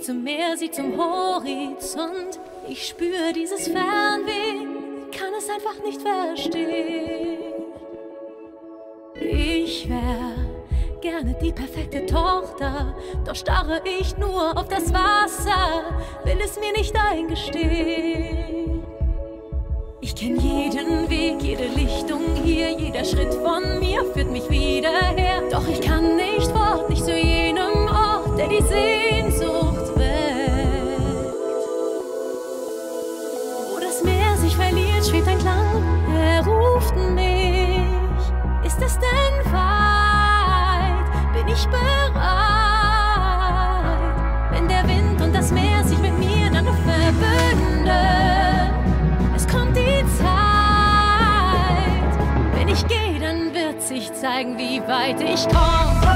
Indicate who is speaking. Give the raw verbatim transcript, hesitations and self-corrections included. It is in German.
Speaker 1: ich zum Meer, sie zum Horizont. Ich spüre dieses Fernweh, kann es einfach nicht verstehen. Ich wär gerne die perfekte Tochter, doch starre ich nur auf das Wasser, will es mir nicht eingestehen. Ich kenn jeden Weg, jede Lichtung hier, jeder Schritt von mir führt mich wieder her. Doch ich kann nicht fort, nicht zu jenem Ort, der die Sehnsucht weckt. Wo das Meer sich verliert, schwebt ein Klang, er ruft mich. Ist es denn weit? Bin ich bereit? Wenn der Wind und das Meer sich mit mir dann verbünden, es kommt die Zeit. Wenn ich gehe, dann wird sich zeigen, wie weit ich komme.